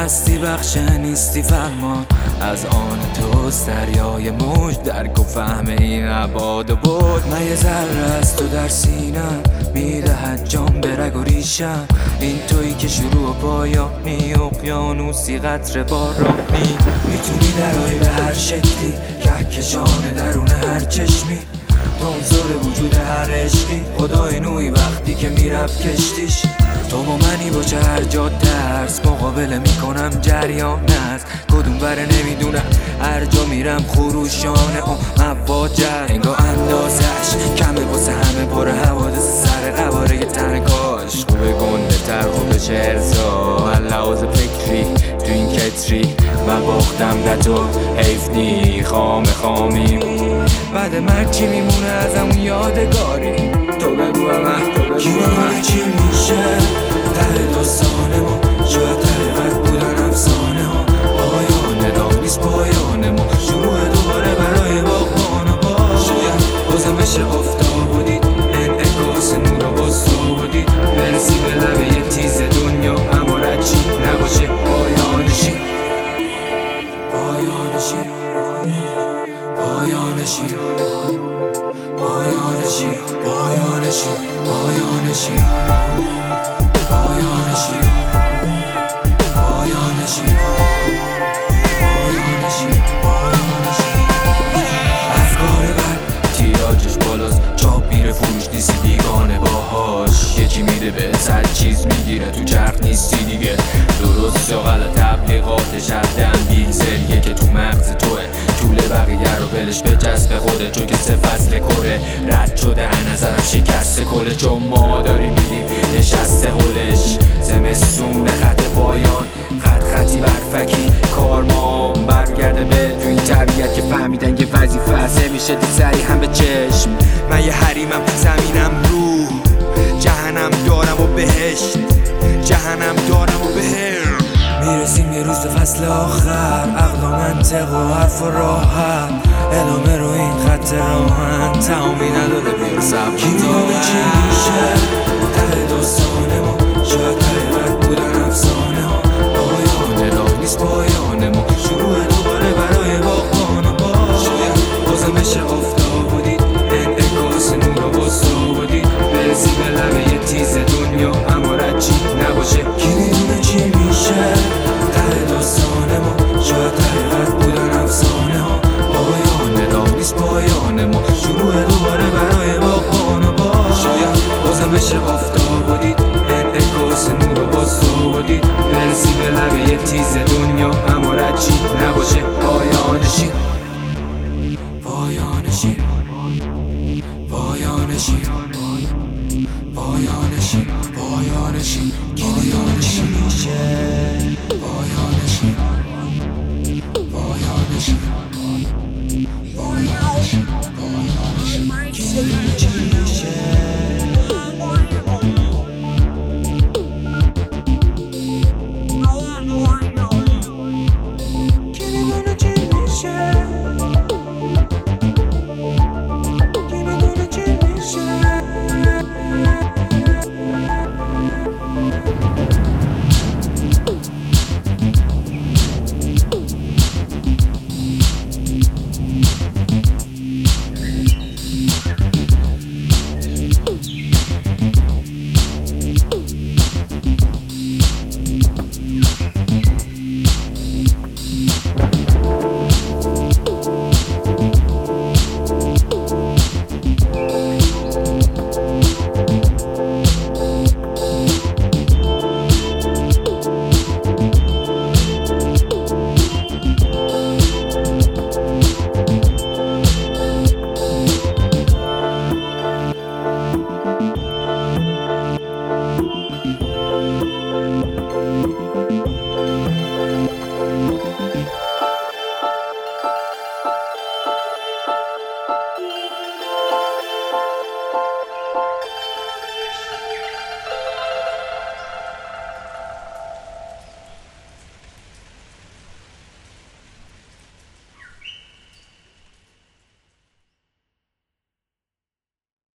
هستی بخش نیستی فرمان از آن توست دریای موج درک و فهم این عباد و بود. من یه ذره از تو در سینم میدهد جان به رگ و ریشم، این تویی که شروع و پایانی اقیانوسی قطره بارانی. میتونی درایی به هر شکلی کهکشان درون هر چشمی، عنصر وجود هر عشقی خدای نوعی وقتی که میرفت کشتیش. تو با منی با چه هر جا ترس مقابله میکنم جریان است کدوم بره نمیدونم، هر جا میرم خروشانه مواجه انگار اندازش کمه واسه همه پر حوادث سر قواره تن کاش خوبه گنده تر خوبه چرزا لحاظ فکری تو این کتری من باختم ده تو حیف نی خامی بعد مرگ چی میمونه از همون یادگاری؟ تو بگو همه کی میدونه چی میشه ته داستان ما، شاید حقیقت بودن افسانه ها، پایان راه نیست پایان ما، شروع دوباره برای باغبان و باغ. شاید بازم بشه آفتاب و دید انعکاس نور و باز تو دید برسی به لبه یه تیز دنیا اما رچی نباشه پایانشی پایانشی پایانشی پایانشی پایانشی پایانشی پایانشی پایانشی پایانشی افکار بد تیراژش بالاست چاپ میره فروش نیستی بیگانه باهاش، یکی میره به 100 چیز میگیره تو چرخ نیستی دیگه، درست یا غلط تبلیغاتش هردن بیل سریه که تو مغز توه، طول بقیه رو بلش به جذب خوده چون که 3 فصل کره رد شده هر نظرم شکسته کله، چون ما داریم میدیم نشسته هلش زمستون خط پایان خطی برفکی کارما برگرده به تو این طبیعت که فهمیدن که وظیفه هست میشه دید سریع هم به چشم. من یه حریمم زمینم روح جهنم دارم و بهشت جهنم دارم و بهشت. میرسیم یه روز به فصل آخر عقل و منطق و حرف و راحت ادامه رو این خط راهن تمامی نداره بیار سب کی میدونه چی میشه ته داستان ما،